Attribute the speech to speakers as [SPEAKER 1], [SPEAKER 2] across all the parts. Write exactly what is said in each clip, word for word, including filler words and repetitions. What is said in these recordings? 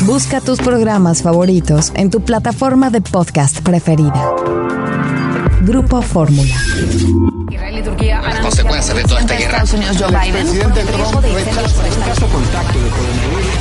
[SPEAKER 1] Busca tus programas favoritos en tu plataforma de podcast preferida. Grupo Fórmula.
[SPEAKER 2] Israel y Turquía han
[SPEAKER 3] Las consecuencias de toda esta guerra.
[SPEAKER 2] Estados Unidos, Joe Biden.
[SPEAKER 4] Presidente Trump rechaza contacto de coronavirus.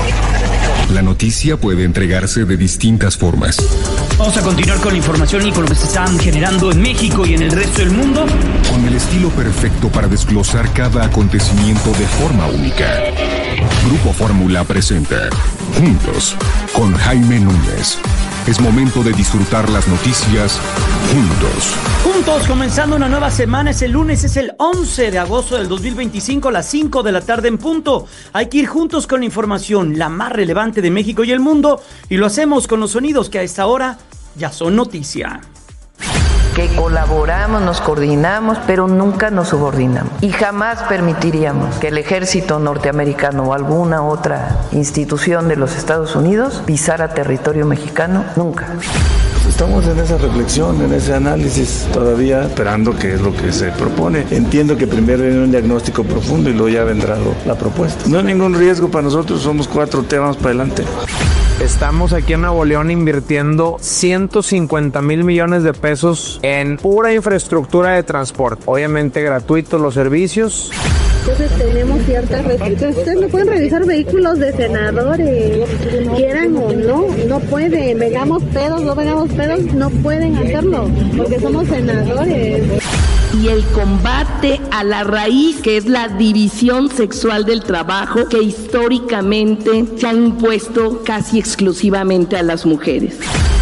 [SPEAKER 5] La noticia puede entregarse de distintas formas.
[SPEAKER 6] Vamos a continuar con la información y con lo que se están generando en México y en el resto del mundo.
[SPEAKER 5] Con el estilo perfecto para desglosar cada acontecimiento de forma única. Grupo Fórmula presenta Juntos con Jaime Núñez. Es momento de disfrutar las noticias juntos.
[SPEAKER 6] Juntos, comenzando una nueva semana. Es el lunes, es el once de agosto del dos mil veinticinco a las cinco de la tarde en punto. Hay que ir juntos con la información, la más relevante de México y el mundo. Y lo hacemos con los sonidos que a esta hora ya son noticia.
[SPEAKER 7] Que colaboramos, nos coordinamos, pero nunca nos subordinamos. Y jamás permitiríamos que el ejército norteamericano o alguna otra institución de los Estados Unidos pisara territorio mexicano, nunca.
[SPEAKER 4] Estamos en esa reflexión, en ese análisis, todavía esperando qué es lo que se propone. Entiendo que primero viene un diagnóstico profundo y luego ya vendrá la propuesta. No hay ningún riesgo para nosotros, somos cuatro temas para adelante.
[SPEAKER 8] Estamos aquí en Nuevo León invirtiendo ciento cincuenta mil millones de pesos en pura infraestructura de transporte. Obviamente gratuitos los servicios.
[SPEAKER 9] Entonces tenemos ciertas restricciones. Ustedes no pueden revisar vehículos de senadores, quieran o no, no pueden. Vengamos pedos, no vengamos pedos, no pueden hacerlo, porque somos senadores.
[SPEAKER 10] Y el combate a la raíz, que es la división sexual del trabajo, que históricamente se ha impuesto casi exclusivamente a las mujeres.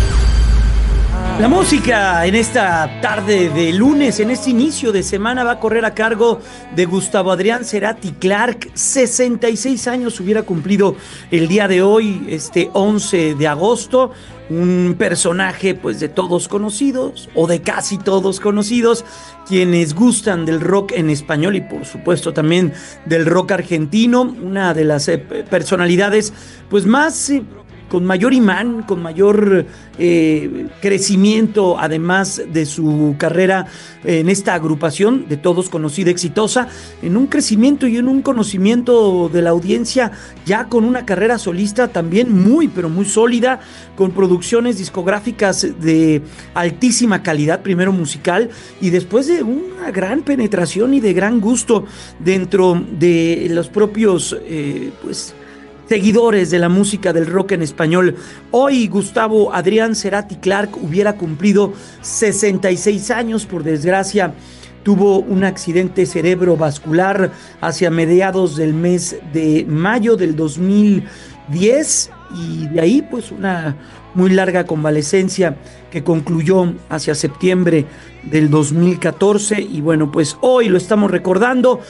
[SPEAKER 6] La música en esta tarde de lunes, en este inicio de semana, va a correr a cargo de Gustavo Adrián Cerati Clark. sesenta y seis años hubiera cumplido el día de hoy, este once de agosto. Un personaje pues de todos conocidos, o de casi todos conocidos, quienes gustan del rock en español y por supuesto también del rock argentino. Una de las eh, personalidades pues más... Eh, con mayor imán, con mayor eh, crecimiento, además de su carrera en esta agrupación de todos conocida, exitosa, en un crecimiento y en un conocimiento de la audiencia, ya con una carrera solista también muy, pero muy sólida, con producciones discográficas de altísima calidad, primero musical, y después de una gran penetración y de gran gusto dentro de los propios, eh, pues, seguidores de la música del rock en español. Hoy Gustavo Adrián Cerati Clark hubiera cumplido sesenta y seis años. Por desgracia, tuvo un accidente cerebrovascular hacia mediados del mes de mayo del dos mil diez y de ahí pues una muy larga convalecencia que concluyó hacia septiembre del dos mil catorce. Y bueno, pues hoy lo estamos recordando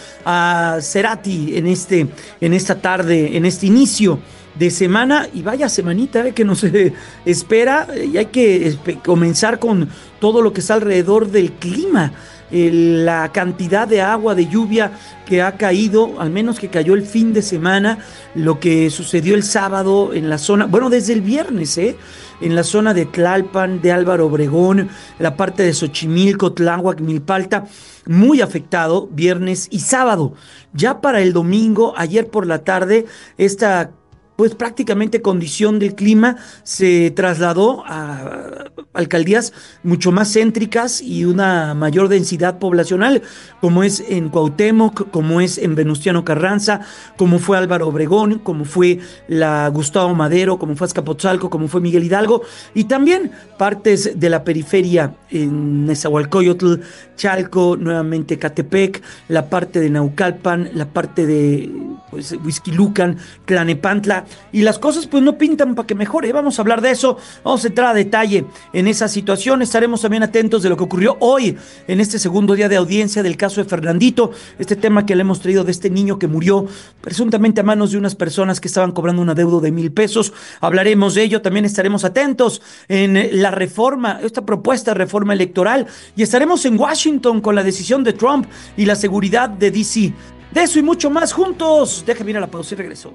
[SPEAKER 6] a Cerati en, este, en esta tarde, en este inicio de semana, y vaya semanita eh, que nos eh, espera, y hay que espe- comenzar con todo lo que está alrededor del clima. El, la cantidad de agua, de lluvia que ha caído, al menos que cayó el fin de semana, lo que sucedió el sábado en la zona, bueno, desde el viernes, ¿eh? en la zona de Tlalpan, de Álvaro Obregón, la parte de Xochimilco, Tláhuac, Milpalta, muy afectado viernes y sábado. Ya para el domingo, ayer por la tarde, esta pues prácticamente condición del clima se trasladó a alcaldías mucho más céntricas y una mayor densidad poblacional, como es en Cuauhtémoc, como es en Venustiano Carranza, como fue Álvaro Obregón, como fue la Gustavo Madero, como fue Azcapotzalco, como fue Miguel Hidalgo, y también partes de la periferia en Nezahualcóyotl, Chalco, nuevamente Catepec, la parte de Naucalpan, la parte de pues, Huixquilucan, Tlanepantla, y las cosas pues no pintan para que mejore. Vamos a hablar de eso, vamos a entrar a detalle en esa situación. Estaremos también atentos de lo que ocurrió hoy en este segundo día de audiencia del caso de Fernandito, este tema que le hemos traído de este niño que murió presuntamente a manos de unas personas que estaban cobrando un adeudo de mil pesos. Hablaremos de ello, también estaremos atentos en la reforma, esta propuesta de reforma electoral, y estaremos en Washington con la decisión de Trump y la seguridad de D C. De eso y mucho más juntos. Déjame ir a la pausa y regreso.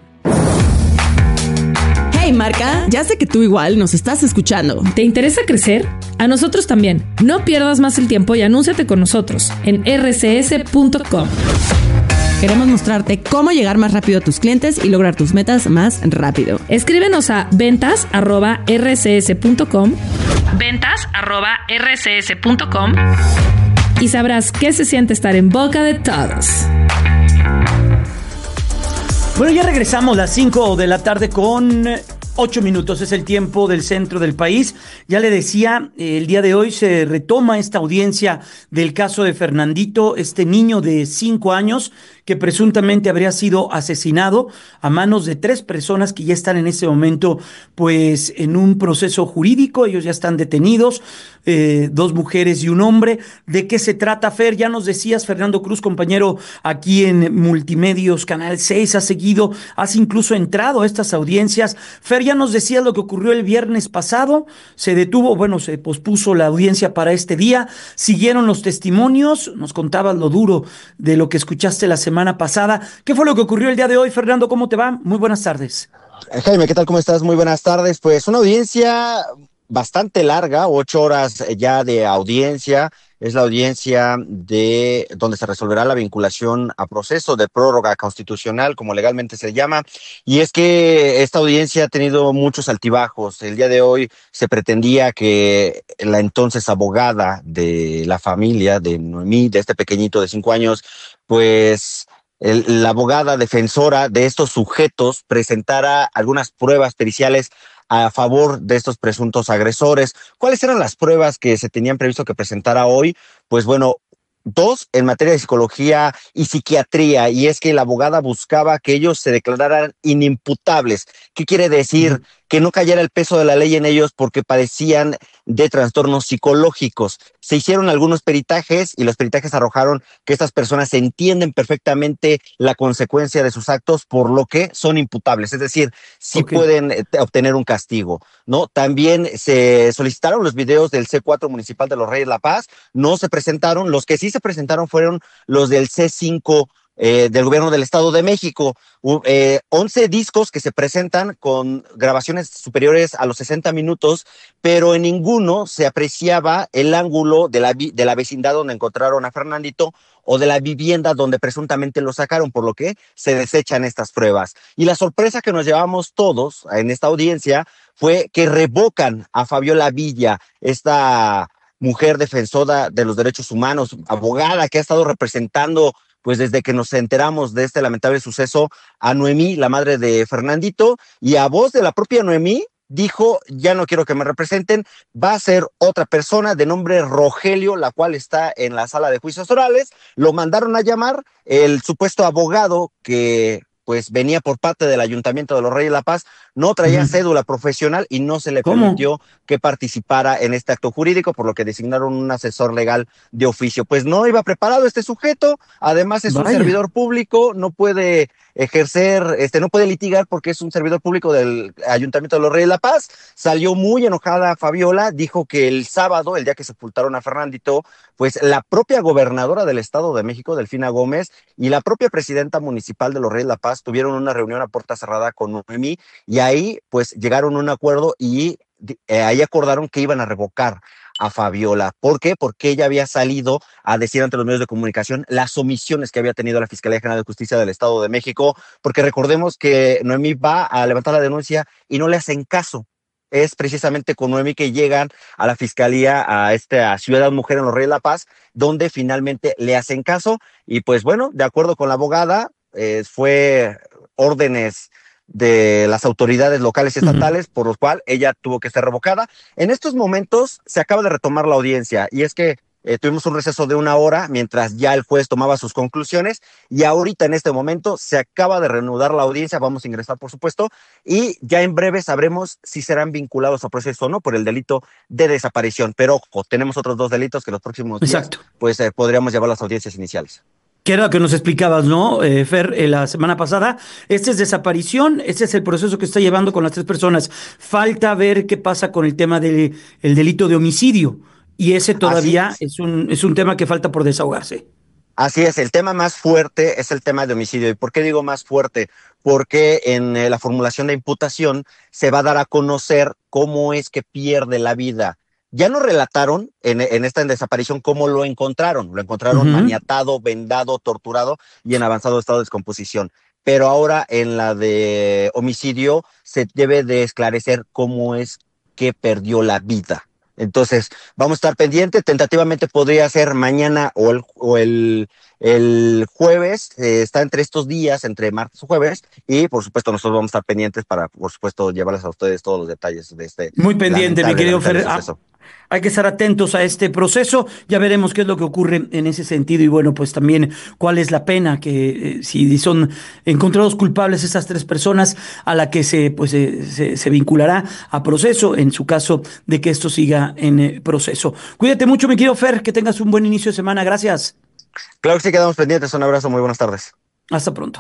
[SPEAKER 11] Hey Marca, ya sé que tú igual nos estás escuchando.
[SPEAKER 12] ¿Te interesa crecer? A nosotros también. No pierdas más el tiempo y anúnciate con nosotros en erre ce ese punto com.
[SPEAKER 11] Queremos mostrarte cómo llegar más rápido a tus clientes y lograr tus metas más rápido.
[SPEAKER 12] Escríbenos a ventas arroba r c s punto com ventas arroba r c s punto com y sabrás qué se siente estar en boca de todos.
[SPEAKER 6] Bueno, ya regresamos a las cinco de la tarde con ocho minutos, es el tiempo del centro del país. Ya le decía, el día de hoy se retoma esta audiencia del caso de Fernandito, este niño de cinco años que presuntamente habría sido asesinado a manos de tres personas que ya están en este momento pues en un proceso jurídico. Ellos ya están detenidos, eh, dos mujeres y un hombre. ¿De qué se trata, Fer? Ya nos decías, Fernando Cruz, compañero aquí en Multimedios, Canal seis, has seguido, has incluso entrado a estas audiencias. Fer, ya nos decías lo que ocurrió el viernes pasado, se detuvo, bueno, se pospuso la audiencia para este día, siguieron los testimonios, nos contabas lo duro de lo que escuchaste la semana pasada. ¿Qué fue lo que ocurrió el día de hoy, Fernando? ¿Cómo te va? Muy buenas tardes.
[SPEAKER 3] Jaime, ¿qué tal? ¿Cómo estás? Muy buenas tardes. Pues una audiencia bastante larga, ocho horas ya de audiencia. Es la audiencia de donde se resolverá la vinculación a proceso de prórroga constitucional, como legalmente se llama. Y es que esta audiencia ha tenido muchos altibajos. El día de hoy se pretendía que la entonces abogada de la familia de Noemí, de este pequeñito de cinco años, pues el, la abogada defensora de estos sujetos presentara algunas pruebas periciales a favor de estos presuntos agresores. ¿Cuáles eran las pruebas que se tenían previsto que presentara hoy? Pues bueno, dos en materia de psicología y psiquiatría, y es que la abogada buscaba que ellos se declararan inimputables. ¿Qué quiere decir? Uh-huh. Que no cayera el peso de la ley en ellos porque padecían de trastornos psicológicos. Se hicieron algunos peritajes y los peritajes arrojaron que estas personas entienden perfectamente la consecuencia de sus actos, por lo que son imputables, es decir, sí okay. pueden eh, obtener un castigo, ¿no? También se solicitaron los videos del C cuatro Municipal de los Reyes La Paz, no se presentaron. Los que sí se presentaron fueron los del C cinco Eh, del gobierno del Estado de México, uh, eh, once discos que se presentan con grabaciones superiores a los sesenta minutos, pero en ninguno se apreciaba el ángulo de la, vi- de la vecindad donde encontraron a Fernandito o de la vivienda donde presuntamente lo sacaron, por lo que se desechan estas pruebas. Y la sorpresa que nos llevamos todos en esta audiencia fue que revocan a Fabiola Villa, esta mujer defensora de los derechos humanos, abogada que ha estado representando pues desde que nos enteramos de este lamentable suceso a Noemí, la madre de Fernandito, y a voz de la propia Noemí dijo: ya no quiero que me representen, va a ser otra persona de nombre Rogelio, la cual está en la sala de juicios orales. Lo mandaron a llamar, el supuesto abogado que pues venía por parte del Ayuntamiento de los Reyes La Paz, no traía uh-huh. cédula profesional y no se le ¿Cómo? permitió que participara en este acto jurídico, por lo que designaron un asesor legal de oficio. Pues no iba preparado este sujeto, además es Vaya. un servidor público, no puede ejercer, este, no puede litigar porque es un servidor público del Ayuntamiento de los Reyes La Paz. Salió muy enojada Fabiola, dijo que el sábado, el día que sepultaron a Fernandito, pues la propia gobernadora del Estado de México, Delfina Gómez, y la propia presidenta municipal de los Reyes La Paz tuvieron una reunión a puerta cerrada con Noemí, y ahí pues llegaron a un acuerdo y eh, ahí acordaron que iban a revocar a Fabiola. ¿Por qué? Porque ella había salido a decir ante los medios de comunicación las omisiones que había tenido la Fiscalía General de Justicia del Estado de México, porque recordemos que Noemí va a levantar la denuncia y no le hacen caso. Es precisamente con Noemí que llegan a la Fiscalía, a esta Ciudad Mujer en los Reyes La Paz, donde finalmente le hacen caso. Y pues bueno, de acuerdo con la abogada, eh, fue órdenes de las autoridades locales y estatales, uh-huh. por lo cual ella tuvo que ser revocada. En estos momentos se acaba de retomar la audiencia, y es que eh, tuvimos un receso de una hora mientras ya el juez tomaba sus conclusiones, y ahorita en este momento se acaba de reanudar la audiencia. Vamos a ingresar, por supuesto, y ya en breve sabremos si serán vinculados a proceso o no por el delito de desaparición. Pero ojo, tenemos otros dos delitos que los próximos días Exacto. pues eh, podríamos llevar las audiencias iniciales.
[SPEAKER 6] Que era lo que nos explicabas, ¿no, eh, Fer, eh, la semana pasada? Este es desaparición, este es el proceso que está llevando con las tres personas. Falta ver qué pasa con el tema del el delito de homicidio, y ese todavía es. es un es un tema que falta por desahogarse.
[SPEAKER 3] Así es, el tema más fuerte es el tema de homicidio. ¿Y por qué digo más fuerte? Porque en eh, la formulación de imputación se va a dar a conocer cómo es que pierde la vida Ya nos relataron en, en esta desaparición cómo lo encontraron. Lo encontraron uh-huh. maniatado, vendado, torturado y en avanzado estado de descomposición. Pero ahora en la de homicidio se debe de esclarecer cómo es que perdió la vida. Entonces, vamos a estar pendientes. Tentativamente podría ser mañana o el, o el, el jueves. Eh, está entre estos días, entre martes o jueves. Y, por supuesto, nosotros vamos a estar pendientes para, por supuesto, llevarles a ustedes todos los detalles de este.
[SPEAKER 6] Muy pendiente, mi querido Fer. Hay que estar atentos a este proceso, ya veremos qué es lo que ocurre en ese sentido y bueno, pues también cuál es la pena que eh, si son encontrados culpables esas tres personas a la que se pues eh, se, se vinculará a proceso en su caso de que esto siga en eh, proceso. Cuídate mucho, mi querido Fer, que tengas un buen inicio de semana, gracias.
[SPEAKER 3] Claro que sí, quedamos pendientes, un abrazo, muy buenas tardes.
[SPEAKER 6] Hasta pronto.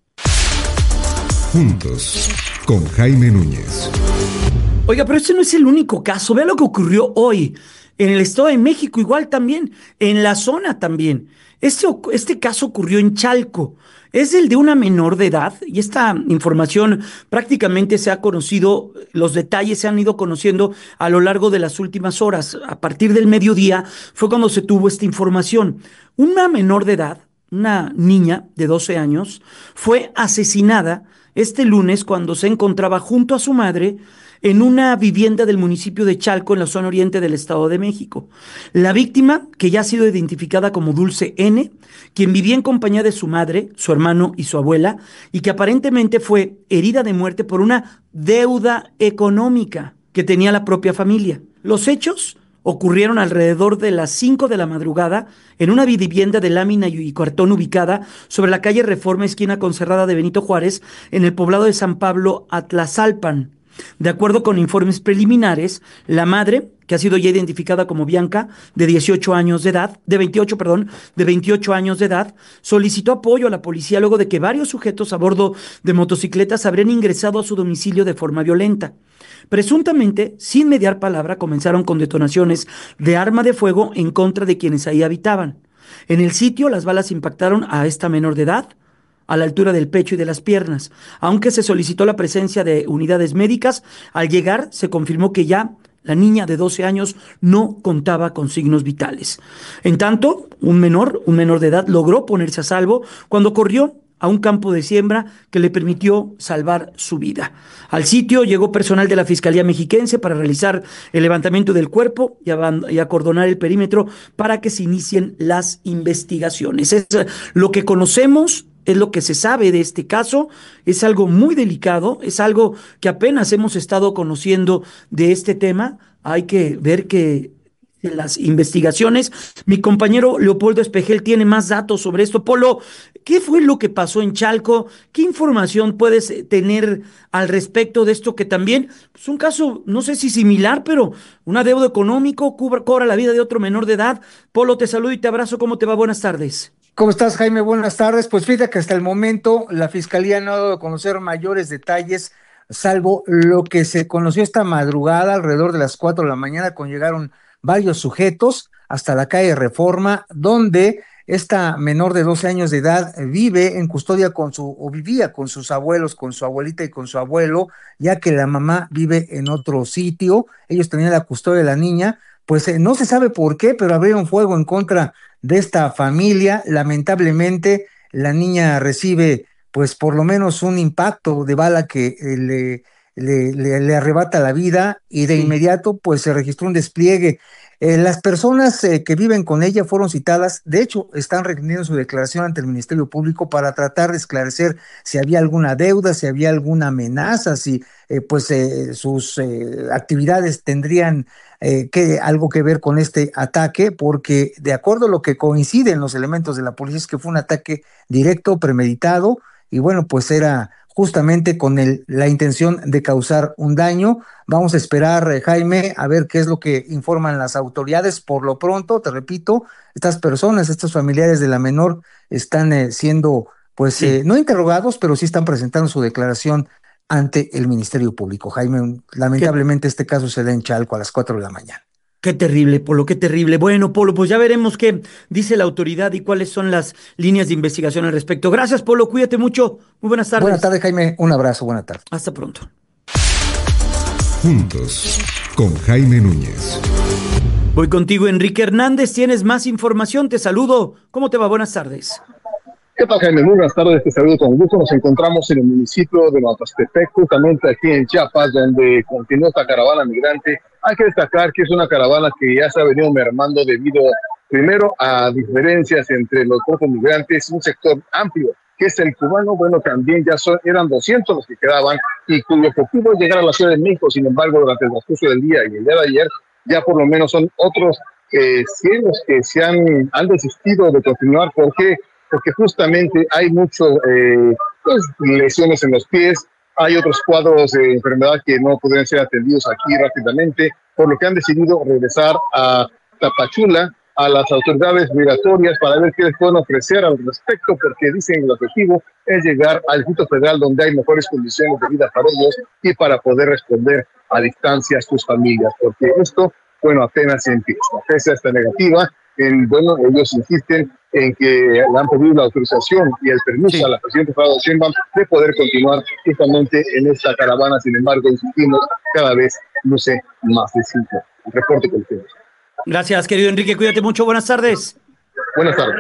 [SPEAKER 5] Juntos, con Jaime Núñez.
[SPEAKER 6] Oiga, pero este no es el único caso. Vea lo que ocurrió hoy en el Estado de México, igual también, en la zona también. Este, este caso ocurrió en Chalco. Es el de una menor de edad y esta información prácticamente se ha conocido, los detalles se han ido conociendo a lo largo de las últimas horas. A partir del mediodía fue cuando se tuvo esta información. Una menor de edad, una niña de doce años, fue asesinada este lunes cuando se encontraba junto a su madre en una vivienda del municipio de Chalco, en la zona oriente del Estado de México. La víctima, que ya ha sido identificada como Dulce N., quien vivía en compañía de su madre, su hermano y su abuela, y que aparentemente fue herida de muerte por una deuda económica que tenía la propia familia. Los hechos ocurrieron alrededor de las cinco de la madrugada en una vivienda de lámina y cartón ubicada sobre la calle Reforma, esquina con Cerrada de Benito Juárez, en el poblado de San Pablo, Atlazalpan. De acuerdo con informes preliminares, la madre, que ha sido ya identificada como Bianca, de dieciocho años de edad, de veintiocho, perdón, de veintiocho años de edad, solicitó apoyo a la policía luego de que varios sujetos a bordo de motocicletas habrían ingresado a su domicilio de forma violenta. Presuntamente, sin mediar palabra, comenzaron con detonaciones de arma de fuego en contra de quienes ahí habitaban. En el sitio, las balas impactaron a esta menor de edad, a la altura del pecho y de las piernas. Aunque se solicitó la presencia de unidades médicas, al llegar se confirmó que ya la niña de doce años no contaba con signos vitales. En tanto, un menor, un menor de edad logró ponerse a salvo cuando corrió a un campo de siembra que le permitió salvar su vida. Al sitio llegó personal de la Fiscalía Mexiquense para realizar el levantamiento del cuerpo y, y acordonar el perímetro para que se inicien las investigaciones. Es lo que conocemos. Es lo que se sabe de este caso, es algo muy delicado, es algo que apenas hemos estado conociendo de este tema. Hay que ver que en las investigaciones, mi compañero Leopoldo Espejel tiene más datos sobre esto. Polo, ¿qué fue lo que pasó en Chalco? ¿Qué información puedes tener al respecto de esto que también es pues un caso, no sé si similar, pero un adeudo económico cobra, cobra la vida de otro menor de edad? Polo, te saludo y te abrazo, ¿cómo te va? Buenas tardes.
[SPEAKER 13] ¿Cómo estás, Jaime? Buenas tardes. Pues fíjate que hasta el momento la Fiscalía no ha dado a conocer mayores detalles, salvo lo que se conoció esta madrugada, alrededor de las cuatro de la mañana, cuando llegaron varios sujetos hasta la calle Reforma, donde esta menor de doce años de edad vive en custodia con su, o vivía con sus abuelos, con su abuelita y con su abuelo, ya que la mamá vive en otro sitio. Ellos tenían la custodia de la niña. Pues eh, no se sabe por qué, pero abrieron fuego en contra de esta familia. Lamentablemente, la niña recibe, pues, por lo menos un impacto de bala que eh, le, le, le, le arrebata la vida y de sí. inmediato, pues, se registró un despliegue. Eh, las personas eh, que viven con ella fueron citadas, de hecho, están rindiendo su declaración ante el Ministerio Público para tratar de esclarecer si había alguna deuda, si había alguna amenaza, si eh, pues eh, sus eh, actividades tendrían eh, que, algo que ver con este ataque, porque de acuerdo a lo que coinciden los elementos de la policía es que fue un ataque directo, premeditado, y bueno, pues era justamente con el, la intención de causar un daño. Vamos a esperar, eh, Jaime, a ver qué es lo que informan las autoridades. Por lo pronto, te repito, estas personas, estos familiares de la menor están eh, siendo, pues, sí. eh, no interrogados, pero sí están presentando su declaración ante el Ministerio Público. Jaime, lamentablemente ¿Qué? Este caso se da en Chalco a las cuatro de la mañana.
[SPEAKER 6] Qué terrible, Polo, qué terrible. Bueno, Polo, pues ya veremos qué dice la autoridad y cuáles son las líneas de investigación al respecto. Gracias, Polo, cuídate mucho. Muy buenas tardes.
[SPEAKER 13] Buenas tardes, Jaime. Un abrazo, buena tarde.
[SPEAKER 6] Hasta pronto.
[SPEAKER 5] Juntos, con Jaime Núñez.
[SPEAKER 6] Voy contigo, Enrique Hernández. Tienes más información. Te saludo. ¿Cómo te va? Buenas tardes.
[SPEAKER 14] ¿Qué tal, Jaime? Muy buenas tardes. Te saludo con gusto. Nos encontramos en el municipio de Mapastepec, justamente aquí en Chiapas, donde continúa esta caravana migrante. Hay que destacar que es una caravana que ya se ha venido mermando debido, primero, a diferencias entre los grupos migrantes, un sector amplio, que es el cubano. Bueno, también ya son, eran doscientos los que quedaban y cuyo objetivo es llegar a la Ciudad de México. Sin embargo, durante el transcurso del día y el día de ayer, ya por lo menos son otros eh, cielos que se han, han desistido de continuar. ¿Por qué? Porque justamente hay muchas eh, pues, lesiones en los pies, hay otros cuadros de enfermedad que no podrían ser atendidos aquí rápidamente, por lo que han decidido regresar a Tapachula, a las autoridades migratorias, para ver qué les pueden ofrecer al respecto, porque dicen que el objetivo es llegar al Distrito Federal, donde hay mejores condiciones de vida para ellos y para poder responder a distancia a sus familias, porque esto, bueno, apenas empieza. Pese a esta negativa, el, bueno, ellos insisten en que le han pedido la autorización y el permiso sí. a la presidenta Claudia Sheinbaum de poder continuar justamente en esta caravana. Sin embargo, insistimos, cada vez luce más difícil. Reporte con ustedes.
[SPEAKER 6] Gracias, querido Enrique. Cuídate mucho. Buenas tardes.
[SPEAKER 14] Buenas tardes.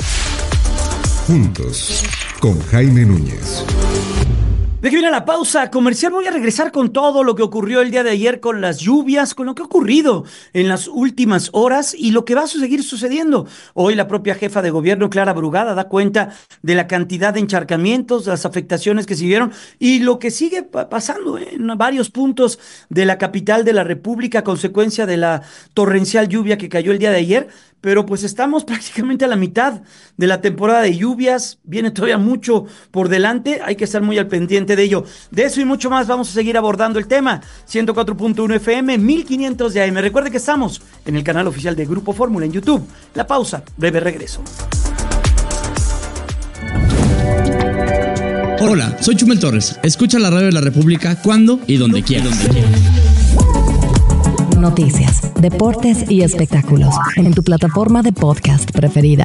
[SPEAKER 5] Juntos, con Jaime Núñez.
[SPEAKER 6] Deje viene la pausa comercial. Voy a regresar con todo lo que ocurrió el día de ayer con las lluvias, con lo que ha ocurrido en las últimas horas y lo que va a seguir sucediendo. Hoy la propia jefa de gobierno, Clara Brugada, da cuenta de la cantidad de encharcamientos, las afectaciones que siguieron y lo que sigue pasando en varios puntos de la capital de la República a consecuencia de la torrencial lluvia que cayó el día de ayer. Pero pues estamos prácticamente a la mitad de la temporada de lluvias, viene todavía mucho por delante, hay que estar muy al pendiente de ello. De eso y mucho más vamos a seguir abordando el tema. ciento cuatro punto uno F M, mil quinientos de A M. Recuerde que estamos en el canal oficial de Grupo Fórmula en YouTube. La pausa, breve regreso.
[SPEAKER 15] Hola, soy Chumel Torres. Escucha la radio de la República cuando y donde quieras.
[SPEAKER 1] Noticias, deportes y espectáculos en tu plataforma de podcast preferida.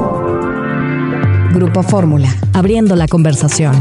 [SPEAKER 1] Grupo Fórmula, abriendo la conversación.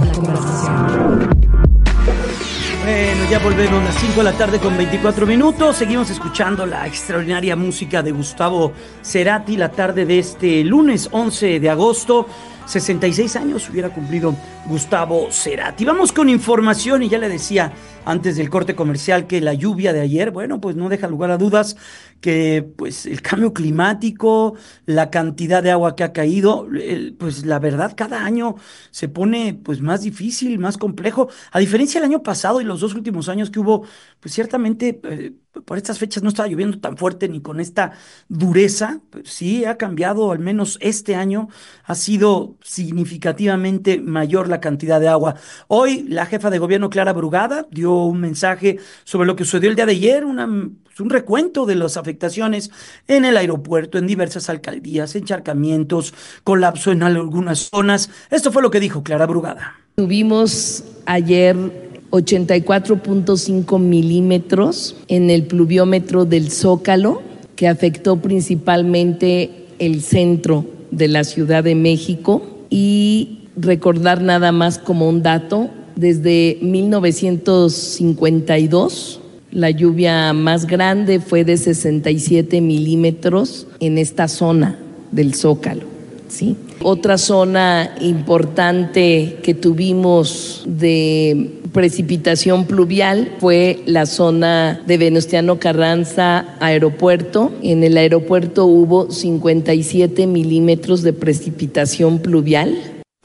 [SPEAKER 6] Bueno, ya volvemos a las cinco de la tarde con veinticuatro minutos. Seguimos escuchando la extraordinaria música de Gustavo Cerati la tarde de este lunes once de agosto. sesenta y seis años hubiera cumplido Gustavo Cerati. Vamos con información y ya le decía antes del corte comercial que la lluvia de ayer, bueno, pues no deja lugar a dudas que pues el cambio climático, la cantidad de agua que ha caído, el, pues la verdad cada año se pone pues más difícil, más complejo, a diferencia del año pasado y los dos últimos años que hubo, pues ciertamente eh, por estas fechas no estaba lloviendo tan fuerte ni con esta dureza, pues sí ha cambiado, al menos este año ha sido significativamente mayor la cantidad de agua. Hoy la jefa de gobierno Clara Brugada dio un mensaje sobre lo que sucedió el día de ayer, una, un recuento de las afectaciones en el aeropuerto, en diversas alcaldías, encharcamientos, colapso en algunas zonas. Esto fue lo que dijo Clara Brugada.
[SPEAKER 10] Tuvimos ayer ochenta y cuatro punto cinco milímetros en el pluviómetro del Zócalo, que afectó principalmente el centro de la Ciudad de México. Y recordar nada más como un dato, desde mil novecientos cincuenta y dos la lluvia más grande fue de sesenta y siete milímetros en esta zona del Zócalo, ¿sí? Otra zona importante que tuvimos de precipitación pluvial fue la zona de Venustiano Carranza Aeropuerto. En el aeropuerto hubo cincuenta y siete milímetros de precipitación pluvial.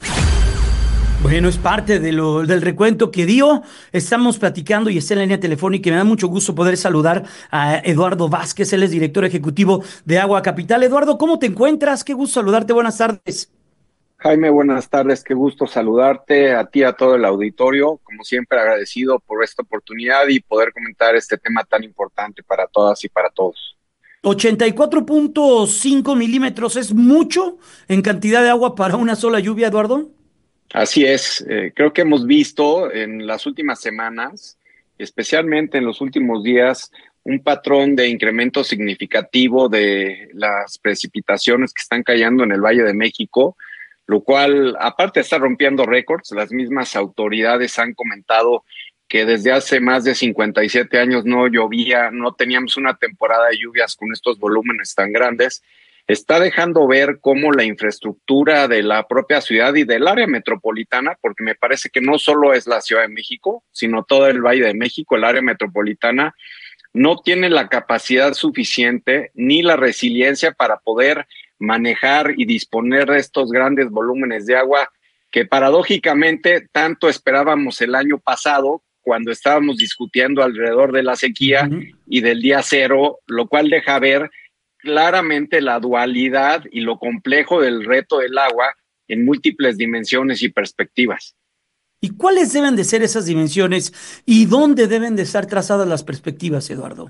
[SPEAKER 6] Bueno, es parte de lo, del recuento que dio. Estamos platicando y está en la línea telefónica y me da mucho gusto poder saludar a Eduardo Vázquez, él es director ejecutivo de Agua Capital. Eduardo, ¿cómo te encuentras? Qué gusto saludarte, buenas tardes.
[SPEAKER 16] Jaime, buenas tardes, qué gusto saludarte, a ti, a todo el auditorio, como siempre agradecido por esta oportunidad y poder comentar este tema tan importante para todas y para todos.
[SPEAKER 6] ochenta y cuatro punto cinco milímetros, ¿es mucho en cantidad de agua para una sola lluvia, Eduardo?
[SPEAKER 16] Así es, eh, creo que hemos visto en las últimas semanas, especialmente en los últimos días, un patrón de incremento significativo de las precipitaciones que están cayendo en el Valle de México, lo cual, aparte de estar rompiendo récords, las mismas autoridades han comentado que desde hace más de cincuenta y siete años no llovía, no teníamos una temporada de lluvias con estos volúmenes tan grandes, está dejando ver cómo la infraestructura de la propia ciudad y del área metropolitana, porque me parece que no solo es la Ciudad de México, sino todo el Valle de México, el área metropolitana, no tiene la capacidad suficiente ni la resiliencia para poder manejar y disponer de estos grandes volúmenes de agua que paradójicamente tanto esperábamos el año pasado cuando estábamos discutiendo alrededor de la sequía uh-huh. y del día cero, lo cual deja ver claramente la dualidad y lo complejo del reto del agua en múltiples dimensiones y perspectivas.
[SPEAKER 6] ¿Y cuáles deben de ser esas dimensiones y dónde deben de estar trazadas las perspectivas, Eduardo?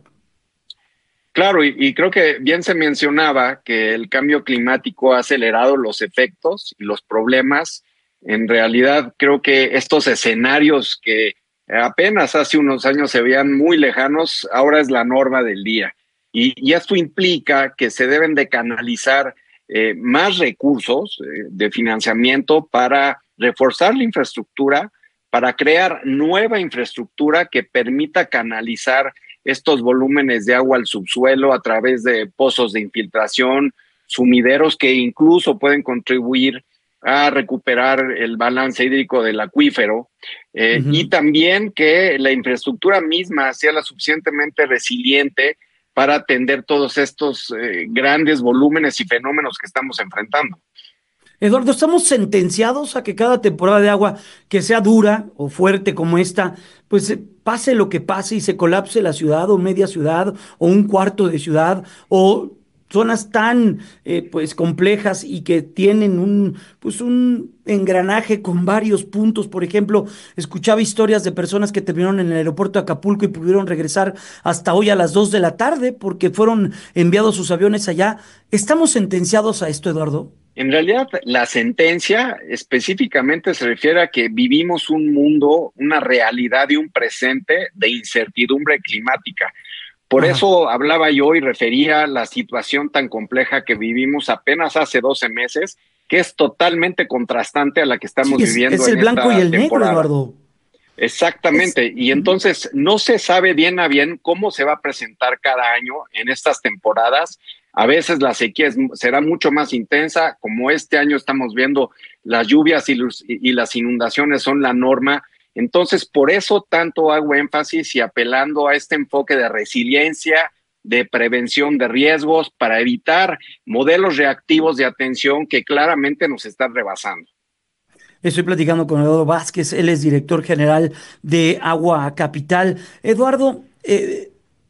[SPEAKER 16] Claro, y, y creo que bien se mencionaba que el cambio climático ha acelerado los efectos y los problemas. En realidad, creo que estos escenarios que apenas hace unos años se veían muy lejanos, ahora es la norma del día. Y, y esto implica que se deben de canalizar eh, más recursos eh, de financiamiento para reforzar la infraestructura, para crear nueva infraestructura que permita canalizar estos volúmenes de agua al subsuelo a través de pozos de infiltración, sumideros que incluso pueden contribuir a recuperar el balance hídrico del acuífero eh, uh-huh. y también que la infraestructura misma sea lo suficientemente resiliente para atender todos estos eh, grandes volúmenes y fenómenos que estamos enfrentando.
[SPEAKER 6] Eduardo, ¿estamos sentenciados a que cada temporada de agua que sea dura o fuerte como esta, pues pase lo que pase y se colapse la ciudad o media ciudad o un cuarto de ciudad o zonas tan eh, pues complejas y que tienen un pues un engranaje con varios puntos? Por ejemplo, escuchaba historias de personas que terminaron en el aeropuerto de Acapulco y pudieron regresar hasta hoy a las dos de la tarde porque fueron enviados sus aviones allá. ¿Estamos sentenciados a esto, Eduardo?
[SPEAKER 16] En realidad, la sentencia específicamente se refiere a que vivimos un mundo, una realidad y un presente de incertidumbre climática. Por Ajá. eso hablaba yo y refería la situación tan compleja que vivimos apenas hace doce meses, que es totalmente contrastante a la que estamos
[SPEAKER 6] sí, es,
[SPEAKER 16] viviendo
[SPEAKER 6] es el
[SPEAKER 16] en
[SPEAKER 6] blanco
[SPEAKER 16] esta
[SPEAKER 6] y el
[SPEAKER 16] temporada.
[SPEAKER 6] negro, Eduardo.
[SPEAKER 16] Exactamente,
[SPEAKER 6] es...
[SPEAKER 16] y entonces no se sabe bien a bien cómo se va a presentar cada año en estas temporadas. A veces la sequía es, será mucho más intensa, como este año estamos viendo las lluvias y, los, y las inundaciones son la norma. Entonces, por eso tanto hago énfasis y apelando a este enfoque de resiliencia, de prevención de riesgos, para evitar modelos reactivos de atención que claramente nos están rebasando.
[SPEAKER 6] Estoy platicando con Eduardo Vázquez, él es director general de Agua Capital. Eduardo, eh,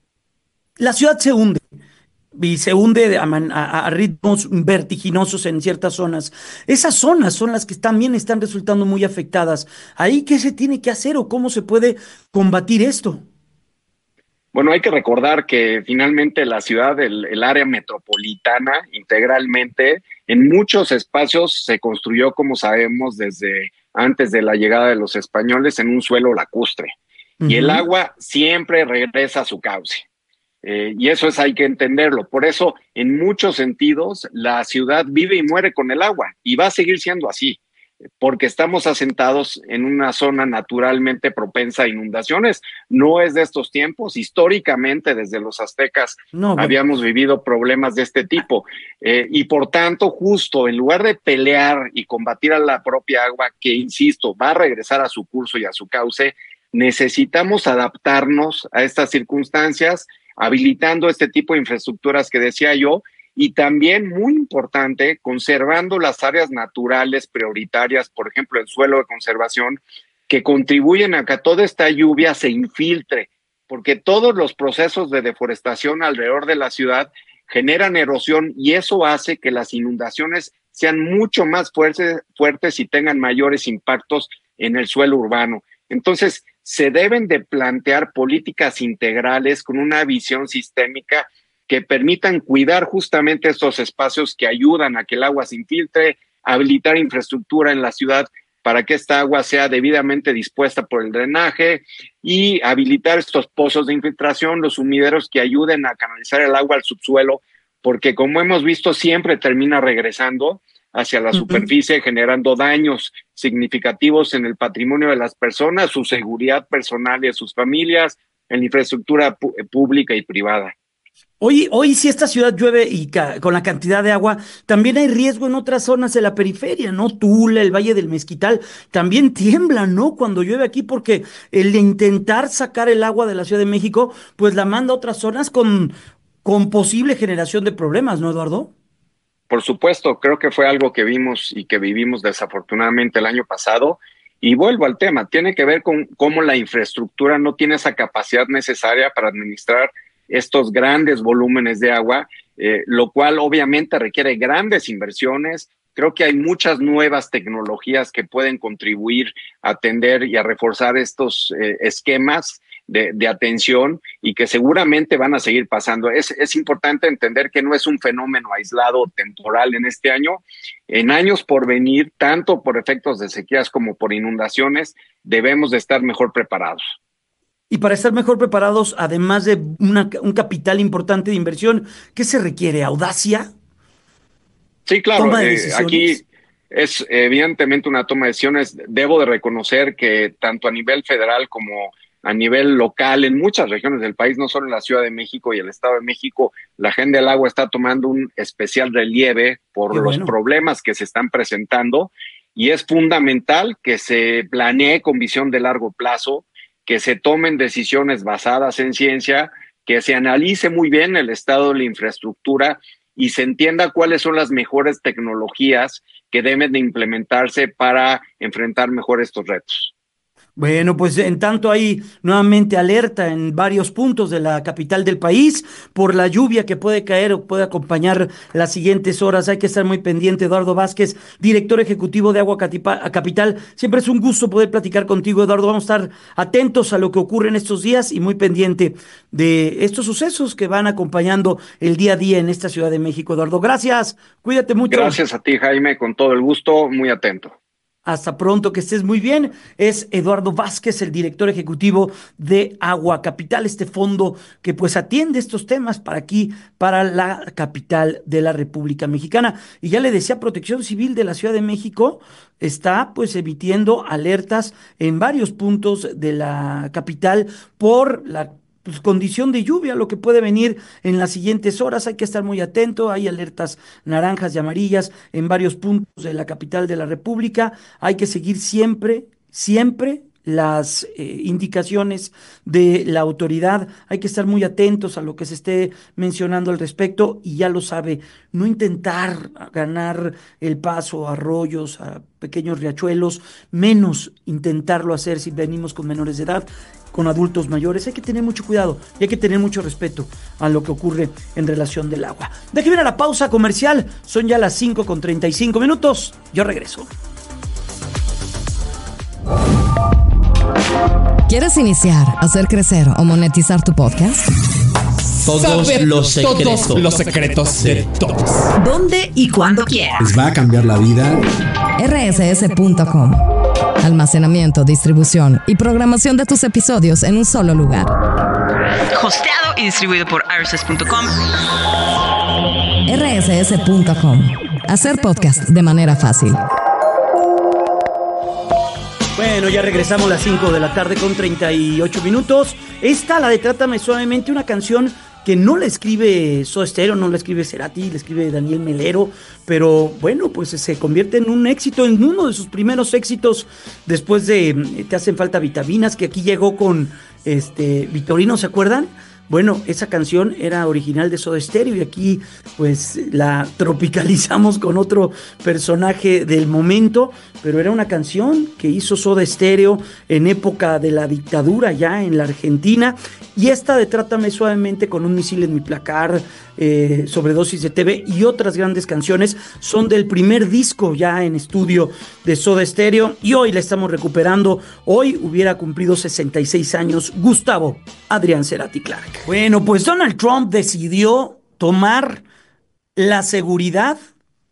[SPEAKER 6] la ciudad se hunde. Y se hunde a, a, a ritmos vertiginosos en ciertas zonas. Esas zonas son las que también están resultando muy afectadas. ¿Ahí qué se tiene que hacer o cómo se puede combatir esto?
[SPEAKER 16] Bueno, hay que recordar que finalmente la ciudad, el, el área metropolitana, integralmente, en muchos espacios se construyó, como sabemos, desde antes de la llegada de los españoles, en un suelo lacustre. Uh-huh. Y el agua siempre regresa a su cauce. Eh, y eso es, hay que entenderlo. Por eso, en muchos sentidos, la ciudad vive y muere con el agua y va a seguir siendo así, porque estamos asentados en una zona naturalmente propensa a inundaciones. No es de estos tiempos. Históricamente, desde los aztecas, no, habíamos bueno. vivido problemas de este tipo. Eh, y por tanto, justo en lugar de pelear y combatir a la propia agua, que, insisto, va a regresar a su curso y a su cauce, necesitamos adaptarnos a estas circunstancias, habilitando este tipo de infraestructuras que decía yo, y también, muy importante, conservando las áreas naturales prioritarias, por ejemplo, el suelo de conservación, que contribuyen a que toda esta lluvia se infiltre, porque todos los procesos de deforestación alrededor de la ciudad generan erosión y eso hace que las inundaciones sean mucho más fuertes, fuertes y tengan mayores impactos en el suelo urbano. Entonces, se deben de plantear políticas integrales con una visión sistémica que permitan cuidar justamente estos espacios que ayudan a que el agua se infiltre, habilitar infraestructura en la ciudad para que esta agua sea debidamente dispuesta por el drenaje y habilitar estos pozos de infiltración, los sumideros que ayuden a canalizar el agua al subsuelo, porque como hemos visto siempre termina regresando hacia la superficie, generando daños significativos en el patrimonio de las personas, su seguridad personal y de sus familias, en la infraestructura pu- pública y privada.
[SPEAKER 6] Hoy, hoy si esta ciudad llueve y ca- con la cantidad de agua, también hay riesgo en otras zonas de la periferia, ¿no? Tula, el Valle del Mezquital, también tiemblan, ¿no? Cuando llueve aquí, porque el intentar sacar el agua de la Ciudad de México, pues la manda a otras zonas con, con posible generación de problemas, ¿no, Eduardo?
[SPEAKER 16] Por supuesto, creo que fue algo que vimos y que vivimos desafortunadamente el año pasado. Y vuelvo al tema, tiene que ver con cómo la infraestructura no tiene esa capacidad necesaria para administrar estos grandes volúmenes de agua, eh, lo cual obviamente requiere grandes inversiones. Creo que hay muchas nuevas tecnologías que pueden contribuir a atender y a reforzar estos eh, esquemas de, de atención y que seguramente van a seguir pasando. Es, es importante entender que no es un fenómeno aislado temporal en este año. En años por venir, tanto por efectos de sequías como por inundaciones, debemos de estar mejor preparados.
[SPEAKER 6] Y para estar mejor preparados, además de una, un capital importante de inversión, ¿qué se requiere? ¿Audacia?
[SPEAKER 16] Sí, claro.
[SPEAKER 6] ¿Toma de
[SPEAKER 16] Eh,
[SPEAKER 6] decisiones?
[SPEAKER 16] aquí es evidentemente una toma de decisiones. Debo de reconocer que tanto a nivel federal como a nivel local, en muchas regiones del país, no solo en la Ciudad de México y el Estado de México, la agenda del agua está tomando un especial relieve por
[SPEAKER 6] Qué
[SPEAKER 16] los
[SPEAKER 6] bueno.
[SPEAKER 16] problemas que se están presentando, y es fundamental que se planee con visión de largo plazo, que se tomen decisiones basadas en ciencia, que se analice muy bien el estado de la infraestructura y se entienda cuáles son las mejores tecnologías que deben de implementarse para enfrentar mejor estos retos.
[SPEAKER 6] Bueno, pues en tanto hay nuevamente alerta en varios puntos de la capital del país por la lluvia que puede caer o puede acompañar las siguientes horas. Hay que estar muy pendiente. Eduardo Vázquez, director ejecutivo de Agua Catipa- Capital. Siempre es un gusto poder platicar contigo, Eduardo. Vamos a estar atentos a lo que ocurre en estos días y muy pendiente de estos sucesos que van acompañando el día a día en esta Ciudad de México. Eduardo, gracias. Cuídate mucho.
[SPEAKER 16] Gracias a ti, Jaime, con todo el gusto, muy atento.
[SPEAKER 6] Hasta pronto, que estés muy bien. Es Eduardo Vázquez, el director ejecutivo de Agua Capital, este fondo que pues atiende estos temas para aquí, para la capital de la República Mexicana. Y ya le decía, Protección Civil de la Ciudad de México está pues emitiendo alertas en varios puntos de la capital por la pues, condición de lluvia, lo que puede venir en las siguientes horas. Hay que estar muy atento. Hay alertas naranjas y amarillas en varios puntos de la capital de la República. Hay que seguir siempre, siempre las eh, indicaciones de la autoridad. Hay que estar muy atentos a lo que se esté mencionando al respecto y ya lo sabe, no intentar ganar el paso a arroyos, a pequeños riachuelos, menos intentarlo hacer si venimos con menores de edad, con adultos mayores. Hay que tener mucho cuidado y hay que tener mucho respeto a lo que ocurre en relación del agua. Déjeme ir a la pausa comercial. Son ya las cinco con treinta y cinco minutos. Yo regreso.
[SPEAKER 1] ¿Quieres iniciar, hacer crecer o monetizar tu podcast?
[SPEAKER 15] Todos
[SPEAKER 17] Saber
[SPEAKER 15] los secretos.
[SPEAKER 17] todos los secretos de todos.
[SPEAKER 2] ¿Dónde y cuándo quieras?
[SPEAKER 15] Les va a cambiar la vida.
[SPEAKER 1] R S S punto com. Almacenamiento, distribución y programación de tus episodios en un solo lugar.
[SPEAKER 2] Hosteado y distribuido por R S S punto com.
[SPEAKER 1] R S S punto com. Hacer podcast de manera fácil.
[SPEAKER 6] Bueno, ya regresamos a las cinco de la tarde con treinta y ocho minutos. Esta, la de Trátame Suavemente, una canción que no la escribe Soda Stereo, no la escribe Cerati, la escribe Daniel Melero, pero bueno, pues se convierte en un éxito, en uno de sus primeros éxitos después de Te hacen falta vitaminas, que aquí llegó con este Victorino, ¿se acuerdan? Bueno, esa canción era original de Soda Stereo y aquí pues la tropicalizamos con otro personaje del momento, pero era una canción que hizo Soda Stereo en época de la dictadura ya en la Argentina, y esta de Trátame Suavemente, Con un misil en mi placar, eh, Sobredosis de T V y otras grandes canciones son del primer disco ya en estudio de Soda Stereo, y hoy la estamos recuperando. Hoy hubiera cumplido sesenta y seis años Gustavo Adrián Cerati Clark. Bueno, pues Donald Trump decidió tomar la seguridad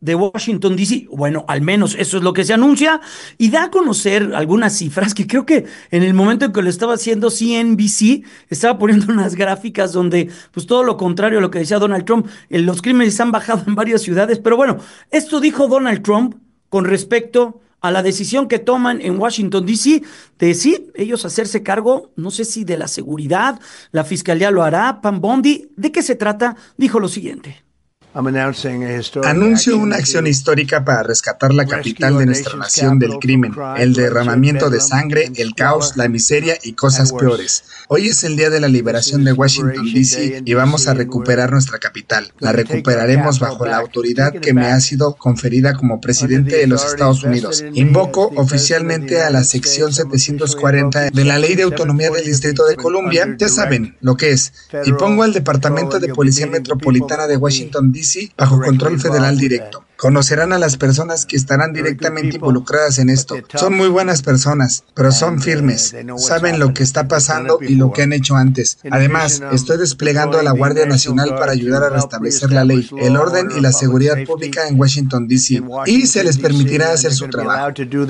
[SPEAKER 6] de Washington, D C, bueno, al menos eso es lo que se anuncia, y da a conocer algunas cifras que creo que en el momento en que lo estaba haciendo C N B C, estaba poniendo unas gráficas donde, pues todo lo contrario a lo que decía Donald Trump, eh, los crímenes han bajado en varias ciudades, pero bueno, esto dijo Donald Trump con respecto a la decisión que toman en Washington, D C, de sí, ellos hacerse cargo, no sé si de la seguridad, la fiscalía lo hará, Pam Bondi, ¿de qué se trata? Dijo lo siguiente.
[SPEAKER 18] Anuncio una acción histórica para rescatar la capital de nuestra nación del crimen, el derramamiento de sangre, el caos, la miseria y cosas peores. Hoy es el día de la liberación de Washington, D C y vamos a recuperar nuestra capital. La recuperaremos bajo la autoridad que me ha sido conferida como presidente de los Estados Unidos. Invoco oficialmente a la sección setecientos cuarenta de la Ley de Autonomía del Distrito de Columbia, ya saben lo que es, y pongo al Departamento de Policía Metropolitana de Washington, D C bajo control federal directo. Conocerán a las personas que estarán directamente involucradas en esto. Son muy buenas personas, pero son firmes. Saben lo que está pasando y lo que han hecho antes. Además, estoy desplegando a la Guardia Nacional para ayudar a restablecer la ley, el orden y la seguridad pública en Washington, D C, y se les permitirá hacer su trabajo.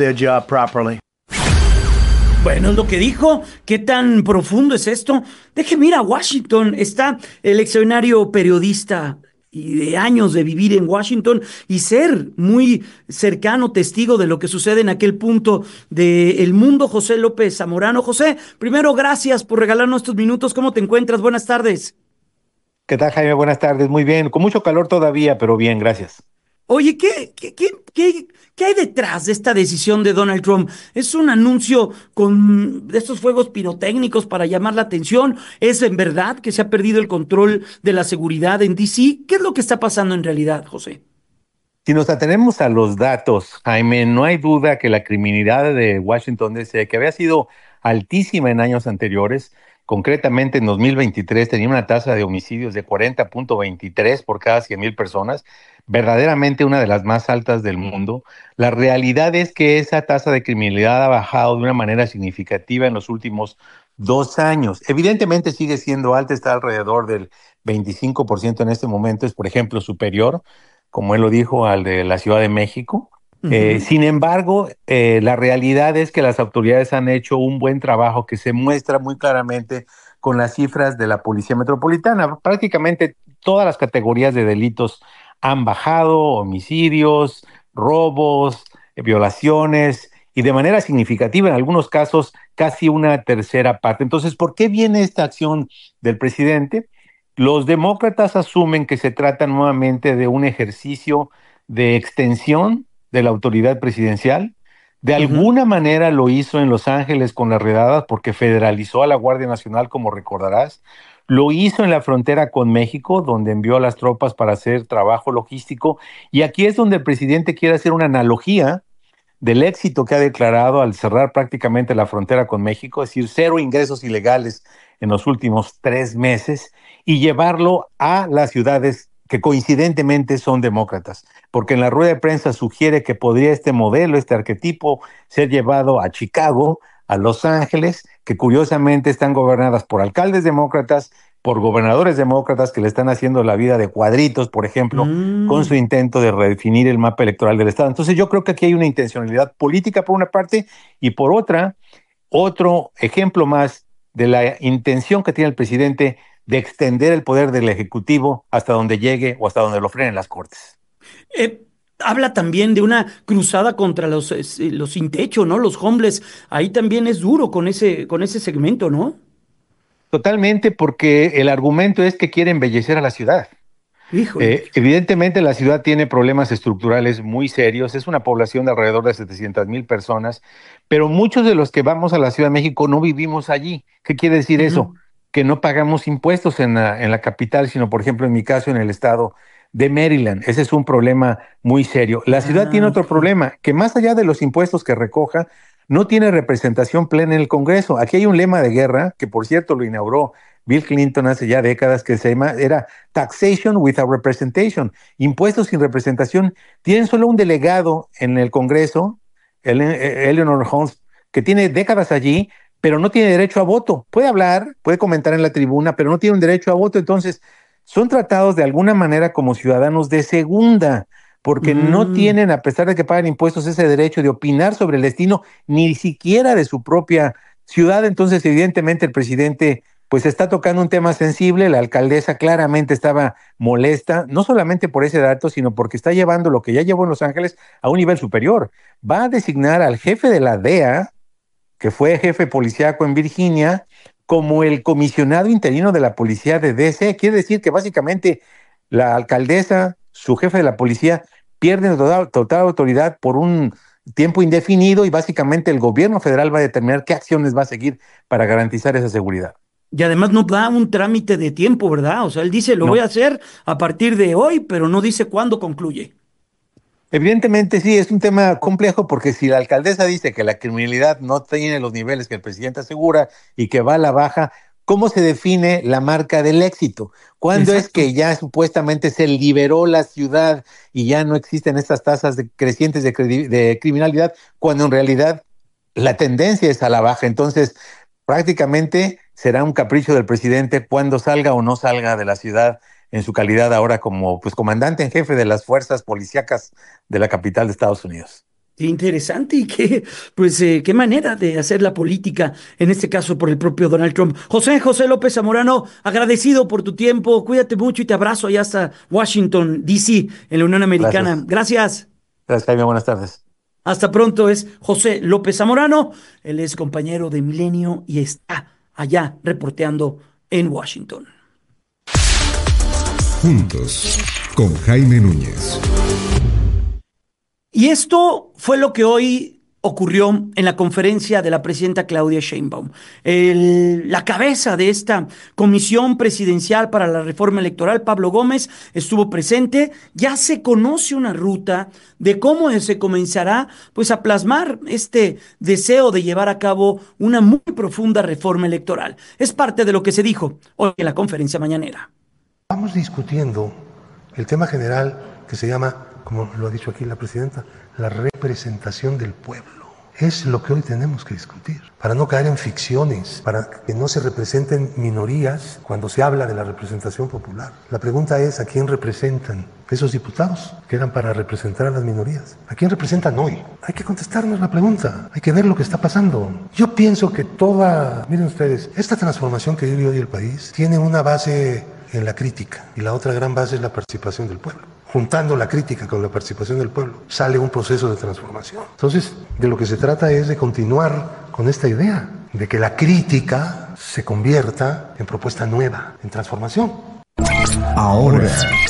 [SPEAKER 6] Bueno, es lo que dijo. ¿Qué tan profundo es esto? Déjeme ir a Washington. Está el extraordinario periodista y de años de vivir en Washington y ser muy cercano testigo de lo que sucede en aquel punto del mundo, José López Zamorano. José, primero, gracias por regalarnos estos minutos. ¿Cómo te encuentras? Buenas tardes.
[SPEAKER 19] ¿Qué tal, Jaime? Buenas tardes. Muy bien. Con mucho calor todavía, pero bien, gracias.
[SPEAKER 6] Oye, ¿qué, qué, qué, qué, qué hay detrás de esta decisión de Donald Trump? ¿Es un anuncio con estos fuegos pirotécnicos para llamar la atención? ¿Es en verdad que se ha perdido el control de la seguridad en D C? ¿Qué es lo que está pasando en realidad, José?
[SPEAKER 19] Si nos atenemos a los datos, Jaime, no hay duda que la criminalidad de Washington, D C, que había sido altísima en años anteriores, concretamente en dos mil veintitrés tenía una tasa de homicidios de cuarenta punto veintitrés por cada cien mil personas, verdaderamente una de las más altas del mundo. La realidad es que esa tasa de criminalidad ha bajado de una manera significativa en los últimos dos años. Evidentemente sigue siendo alta, está alrededor del veinticinco por ciento en este momento, es por ejemplo superior, como él lo dijo, al de la Ciudad de México. Uh-huh. Eh, sin embargo, eh, la realidad es que las autoridades han hecho un buen trabajo que se muestra muy claramente con las cifras de la Policía Metropolitana. Prácticamente todas las categorías de delitos han bajado, homicidios, robos, eh, violaciones, y de manera significativa, en algunos casos, casi una tercera parte. Entonces, ¿por qué viene esta acción del presidente? Los demócratas asumen que se trata nuevamente de un ejercicio de extensión de la autoridad presidencial. De uh-huh. alguna manera lo hizo en Los Ángeles con las redadas porque federalizó a la Guardia Nacional, como recordarás. Lo hizo en la frontera con México, donde envió a las tropas para hacer trabajo logístico. Y aquí es donde el presidente quiere hacer una analogía del éxito que ha declarado al cerrar prácticamente la frontera con México, es decir, cero ingresos ilegales en los últimos tres meses, y llevarlo a las ciudades que coincidentemente son demócratas, porque en la rueda de prensa sugiere que podría este modelo, este arquetipo, ser llevado a Chicago, a Los Ángeles, que curiosamente están gobernadas por alcaldes demócratas, por gobernadores demócratas que le están haciendo la vida de cuadritos, por ejemplo, mm. con su intento de redefinir el mapa electoral del Estado. Entonces yo creo que aquí hay una intencionalidad política por una parte, y por otra, otro ejemplo más de la intención que tiene el presidente de extender el poder del Ejecutivo hasta donde llegue o hasta donde lo frenen las Cortes.
[SPEAKER 6] Eh, habla también de una cruzada contra los, eh, los sin techo, ¿no? Los homeless. Ahí también es duro con ese, con ese segmento, ¿no?
[SPEAKER 19] Totalmente, porque el argumento es que quiere embellecer a la ciudad. Eh, evidentemente la ciudad tiene problemas estructurales muy serios, es una población de alrededor de setecientas mil personas, pero muchos de los que vamos a la Ciudad de México no vivimos allí. ¿Qué quiere decir uh-huh. eso? Que no pagamos impuestos en la, en la capital, sino por ejemplo en mi caso en el estado de Maryland. Ese es un problema muy serio. La ciudad ah, tiene otro problema, que más allá de los impuestos que recoja, no tiene representación plena en el Congreso. Aquí hay un lema de guerra, que por cierto lo inauguró Bill Clinton hace ya décadas, que se llama, era Taxation without Representation, impuestos sin representación. Tienen solo un delegado en el Congreso, Eleanor Holmes, que tiene décadas allí, pero no tiene derecho a voto. Puede hablar, puede comentar en la tribuna, pero no tiene un derecho a voto. Entonces, son tratados de alguna manera como ciudadanos de segunda, porque
[SPEAKER 6] Mm.
[SPEAKER 19] no tienen, a pesar de que pagan impuestos, ese derecho de opinar sobre el destino ni siquiera de su propia ciudad. Entonces, evidentemente, el presidente pues está tocando un tema sensible. La alcaldesa claramente estaba molesta, no solamente por ese dato, sino porque está llevando lo que ya llevó en Los Ángeles a un nivel superior. Va a designar al jefe de la D E A, que fue jefe policíaco en Virginia, como el comisionado interino de la policía de D C. Quiere decir que básicamente la alcaldesa, su jefe de la policía, pierden total, total autoridad por un tiempo indefinido y básicamente el gobierno federal va a determinar qué acciones va a seguir para garantizar esa seguridad.
[SPEAKER 6] Y además no da un trámite de tiempo, ¿verdad? O sea, él dice, lo
[SPEAKER 19] No.
[SPEAKER 6] voy a hacer a partir de hoy, pero no dice cuándo concluye.
[SPEAKER 19] Evidentemente sí, es un tema complejo porque si la alcaldesa dice que la criminalidad no tiene los niveles que el presidente asegura y que va a la baja, ¿cómo se define la marca del éxito? ¿Cuándo es que ya supuestamente se liberó la ciudad y ya no existen estas tasas de- crecientes de, credi- de criminalidad, cuando en realidad la tendencia es a la baja? Entonces, prácticamente será un capricho del presidente cuando salga o no salga de la ciudad en su calidad ahora como pues comandante en jefe de las fuerzas policíacas de la capital de Estados Unidos.
[SPEAKER 6] Qué interesante y qué, pues, eh, qué manera de hacer la política, en este caso por el propio Donald Trump. José, José López Zamorano, agradecido por tu tiempo, cuídate mucho y te abrazo allá hasta Washington, D C, en la Unión Americana. Gracias.
[SPEAKER 19] Gracias, Jaime, buenas tardes.
[SPEAKER 6] Hasta pronto, es José López Zamorano, él es compañero de Milenio y está allá reporteando en Washington.
[SPEAKER 5] Juntos, con Jaime Núñez.
[SPEAKER 6] Y esto fue lo que hoy ocurrió en la conferencia de la presidenta Claudia Sheinbaum. El- la cabeza de esta comisión presidencial para la reforma electoral, Pablo Gómez, estuvo presente. Ya se conoce una ruta de cómo se comenzará pues, a plasmar este deseo de llevar a cabo una muy profunda reforma electoral. Es parte de lo que se dijo hoy en la conferencia mañanera.
[SPEAKER 20] Estamos discutiendo el tema general que se llama, como lo ha dicho aquí la presidenta, la representación del pueblo. Es lo que hoy tenemos que discutir, para no caer en ficciones, para que no se representen minorías cuando se habla de la representación popular. La pregunta es, ¿a quién representan esos diputados que eran para representar a las minorías? ¿A quién representan hoy? Hay que contestarnos la pregunta, hay que ver lo que está pasando. Yo pienso que toda, miren ustedes, esta transformación que vive hoy el país tiene una base en la crítica y la otra gran base es la participación del pueblo. Juntando la crítica con la participación del pueblo, sale un proceso de transformación. Entonces, de lo que se trata es de continuar con esta idea, de que la crítica se convierta en propuesta nueva, en transformación.
[SPEAKER 5] Ahora,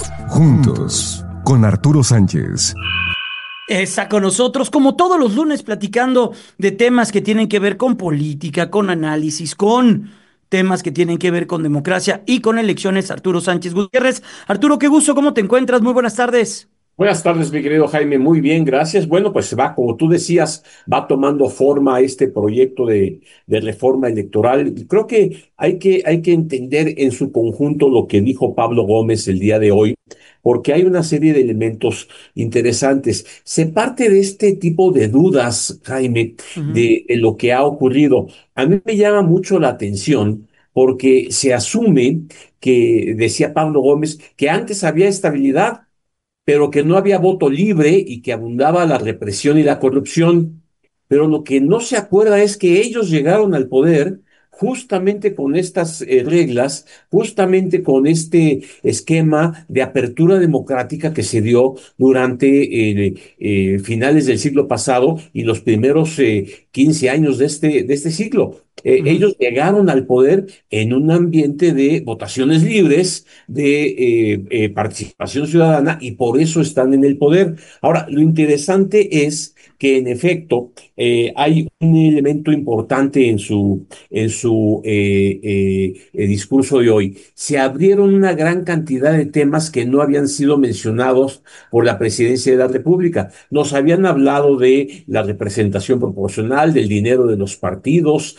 [SPEAKER 5] juntos, con Arturo Sánchez.
[SPEAKER 6] Está con nosotros, como todos los lunes, platicando de temas que tienen que ver con política, con análisis, con temas que tienen que ver con democracia y con elecciones. Arturo Sánchez Gutiérrez. Arturo, qué gusto, ¿cómo te encuentras? Muy buenas tardes.
[SPEAKER 21] Buenas tardes, mi querido Jaime. Muy bien, gracias. Bueno, pues va, como tú decías, va tomando forma este proyecto de, de reforma electoral. Y creo que hay que, hay que entender en su conjunto lo que dijo Pablo Gómez el día de hoy, porque hay una serie de elementos interesantes. Se parte de este tipo de dudas, Jaime,
[SPEAKER 6] Ujú.
[SPEAKER 21] de, de lo que ha ocurrido. A mí me llama mucho la atención porque se asume que, decía Pablo Gómez, que antes había estabilidad, pero que no había voto libre y que abundaba la represión y la corrupción. Pero lo que no se acuerda es que ellos llegaron al poder justamente con estas eh, reglas, justamente con este esquema de apertura democrática que se dio durante eh, eh, finales del siglo pasado y los primeros eh, quince años de este, de este siglo. Eh,
[SPEAKER 6] Ujú.
[SPEAKER 21] Ellos llegaron al poder en un ambiente de votaciones libres, de eh, eh, participación ciudadana, y por eso están en el poder. Ahora, lo interesante es que en efecto eh, hay un elemento importante en su, en su eh, eh, eh, discurso de hoy. Se abrieron una gran cantidad de temas que no habían sido mencionados por la presidencia de la República. Nos habían hablado de la representación proporcional, electoral, del dinero de los partidos,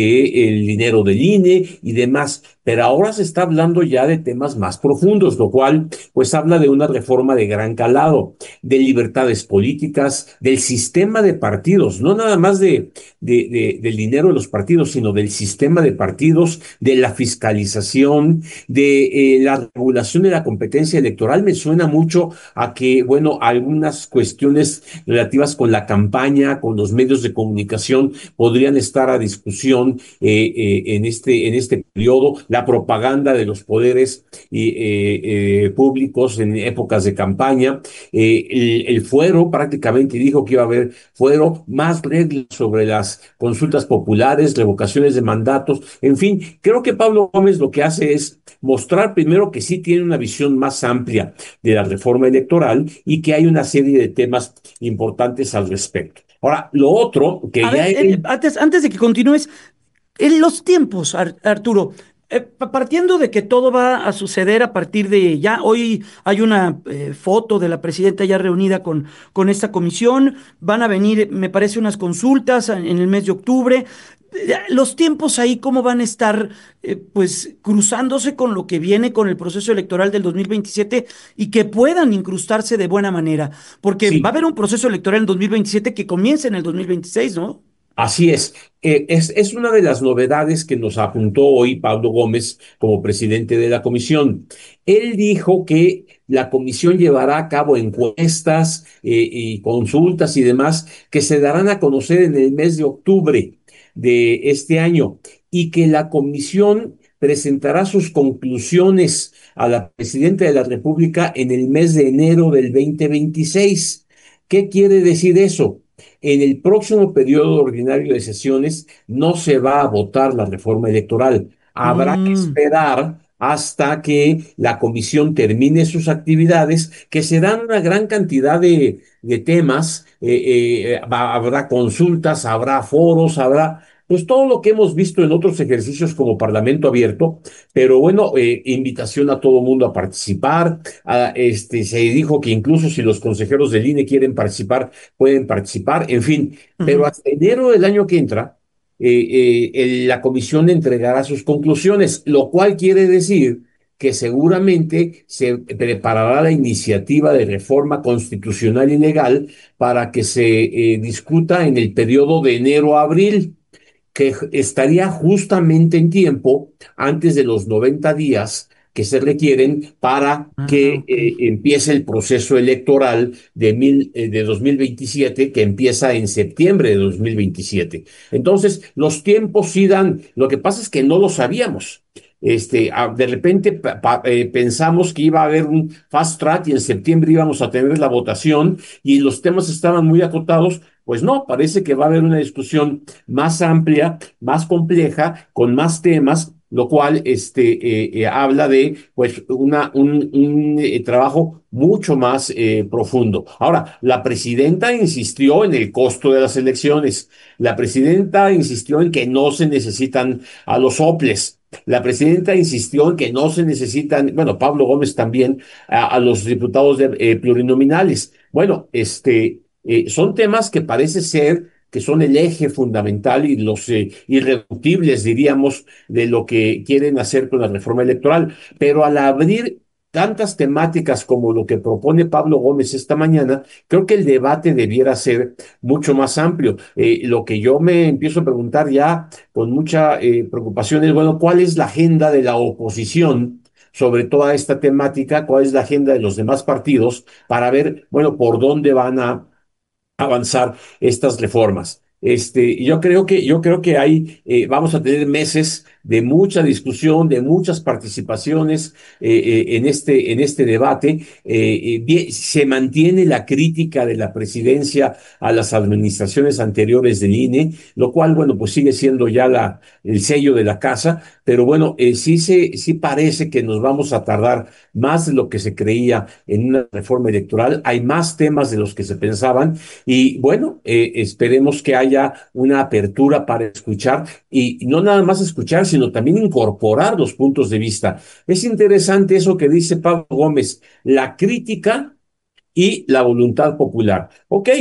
[SPEAKER 21] del dinero del I N E y demás. Pero ahora se está hablando ya de temas más profundos, lo cual pues habla de una reforma de gran calado, de libertades políticas, del sistema de partidos, no nada más de, de, de, del dinero de los partidos, sino del sistema de partidos, de la fiscalización, de eh, la regulación de la competencia electoral. Me suena mucho a que, bueno, algunas cuestiones relativas con la campaña, con los medios de comunicación, podrían estar a discusión eh, eh, en este, en este periodo. La propaganda de los poderes eh, eh, públicos en épocas de campaña, eh, el, el fuero prácticamente dijo que iba a haber fuero, más reglas sobre las consultas populares, revocaciones de mandatos, en fin, creo que Pablo Gómez lo que hace es mostrar primero que sí tiene una visión más amplia de la reforma electoral y que hay una serie de temas importantes al respecto. Ahora, lo otro que
[SPEAKER 6] a
[SPEAKER 21] ya...
[SPEAKER 6] ver,
[SPEAKER 21] hay...
[SPEAKER 6] eh, antes, antes de que continúes, en los tiempos, Ar- Arturo, eh, partiendo de que todo va a suceder a partir de ya, hoy hay una eh, foto de la presidenta ya reunida con, con esta comisión, van a venir, me parece, unas consultas en el mes de octubre. Eh, Los tiempos ahí, ¿cómo van a estar, eh, pues, cruzándose con lo que viene con el proceso electoral del dos mil veintisiete y que puedan incrustarse de buena manera? Porque
[SPEAKER 21] Sí.
[SPEAKER 6] va a haber un proceso electoral en dos mil veintisiete que comienza en el dos mil veintiséis, ¿no?
[SPEAKER 21] Así es. Eh, es, es una de las novedades que nos apuntó hoy Pablo Gómez como presidente de la comisión. Él dijo que la comisión llevará a cabo encuestas eh, y consultas y demás que se darán a conocer en el mes de octubre de este año y que la comisión presentará sus conclusiones a la presidenta de la República en el mes de enero del veinte veintiséis. ¿Qué quiere decir eso? En el próximo periodo ordinario de sesiones no se va a votar la reforma electoral. Habrá que esperar hasta que la comisión termine sus actividades, que serán una gran cantidad de, de temas. Eh, eh, va- habrá consultas, habrá foros, habrá pues todo lo que hemos visto en otros ejercicios como Parlamento Abierto, pero bueno, eh, invitación a todo mundo a participar. A, este, se dijo que incluso si los consejeros del I N E quieren participar, pueden participar, en fin, pero hasta enero del año que entra, eh, eh, el- la comisión entregará sus conclusiones, lo cual quiere decir que seguramente se preparará la iniciativa de reforma constitucional y legal para que se eh, discuta en el periodo de enero a abril, que estaría justamente en tiempo antes de los noventa días que se requieren para que eh, empiece el proceso electoral de, mil, eh, de dos mil veintisiete, que empieza en septiembre de dos mil veintisiete. Entonces, los tiempos sí dan, lo que pasa es que no lo sabíamos. Este, ah, de repente pa- pa- eh, pensamos que iba a haber un fast track y en septiembre íbamos a tener la votación y los temas estaban muy acotados. Pues no, parece que va a haber una discusión más amplia, más compleja, con más temas, lo cual este, eh, eh, habla de pues, una, un, un eh, trabajo mucho más eh, profundo. Ahora, la presidenta insistió en el costo de las elecciones. La presidenta insistió en que no se necesitan a los soples. La presidenta insistió en que no se necesitan, bueno, Pablo Gómez también, a, a los diputados de, eh, plurinominales. Bueno, este, eh, son temas que parece ser que son el eje fundamental y los eh, irreductibles, diríamos, de lo que quieren hacer con la reforma electoral. Pero al abrir tantas temáticas como lo que propone Pablo Gómez esta mañana, creo que el debate debiera ser mucho más amplio. Eh, lo que yo me empiezo a preguntar ya con mucha eh, preocupación es, bueno, ¿cuál es la agenda de la oposición sobre toda esta temática? ¿Cuál es la agenda de los demás partidos para ver, bueno, por dónde van a avanzar estas reformas? Este, yo creo que, yo creo que hay, eh, vamos a tener meses de mucha discusión, de muchas participaciones eh, eh, en este, en este debate. Eh, eh, bien, se mantiene la crítica de la presidencia a las administraciones anteriores del I N E, lo cual, bueno, pues sigue siendo ya la, el sello de la casa, pero bueno, eh, sí, se, sí parece que nos vamos a tardar más de lo que se creía en una reforma electoral. Hay más temas de los que se pensaban y bueno, eh, esperemos que haya una apertura para escuchar y no nada más escuchar, sino también incorporar los puntos de vista. Es interesante eso que dice Pablo Gómez, la crítica y la voluntad popular. Ok,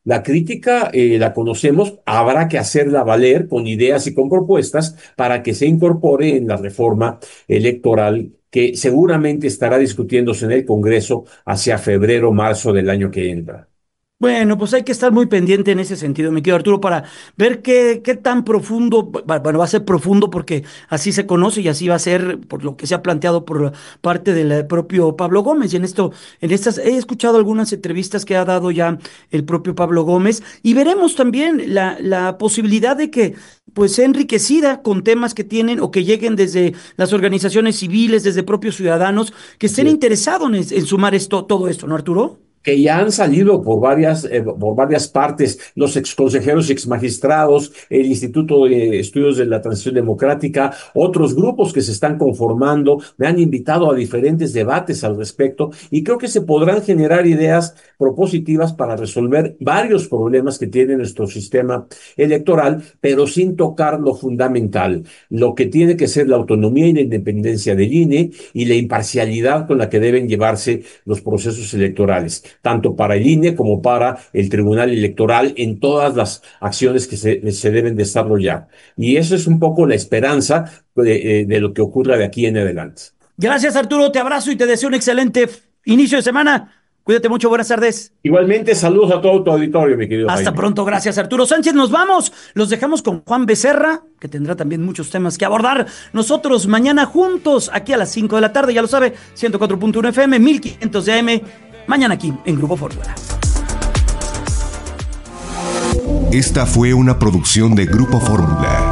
[SPEAKER 21] La crítica eh, la conocemos, habrá que hacerla valer con ideas y con propuestas para que se incorpore en la reforma electoral que seguramente estará discutiéndose en el Congreso hacia febrero, marzo del año que entra.
[SPEAKER 6] Bueno, pues hay que estar muy pendiente en ese sentido, mi querido Arturo, para ver qué, qué tan profundo, bueno, va a ser profundo porque así se conoce y así va a ser por lo que se ha planteado por parte del propio Pablo Gómez. Y en esto, en estas, he escuchado algunas entrevistas que ha dado ya el propio Pablo Gómez y veremos también la, la posibilidad de que pues sea enriquecida con temas que tienen o que lleguen desde las organizaciones civiles, desde propios ciudadanos que estén sí. interesados en, en sumar esto, todo esto, ¿no, Arturo?
[SPEAKER 21] Que ya han salido por varias, eh, por varias partes, los exconsejeros y exmagistrados, el Instituto de Estudios de la Transición Democrática, otros grupos que se están conformando, me han invitado a diferentes debates al respecto y creo que se podrán generar ideas propositivas para resolver varios problemas que tiene nuestro sistema electoral, pero sin tocar lo fundamental, lo que tiene que ser la autonomía y la independencia del I N E y la imparcialidad con la que deben llevarse los procesos electorales, tanto para el I N E como para el Tribunal Electoral en todas las acciones que se, se deben desarrollar. Y eso es un poco la esperanza de, de lo que ocurra de aquí en adelante.
[SPEAKER 6] Gracias, Arturo, te abrazo y te deseo un excelente inicio de semana. Cuídate mucho, buenas tardes.
[SPEAKER 21] Igualmente, saludos a todo tu auditorio, mi querido
[SPEAKER 6] Hasta
[SPEAKER 21] Jaime.
[SPEAKER 6] pronto, gracias Arturo Sánchez, nos vamos, los dejamos con Juan Becerra, que tendrá también muchos temas que abordar. Nosotros mañana juntos, aquí a las cinco de la tarde, ya lo sabe, ciento cuatro punto uno F M, mil quinientos de A M, mañana aquí en Grupo Fórmula.
[SPEAKER 5] Esta fue una producción de Grupo Fórmula.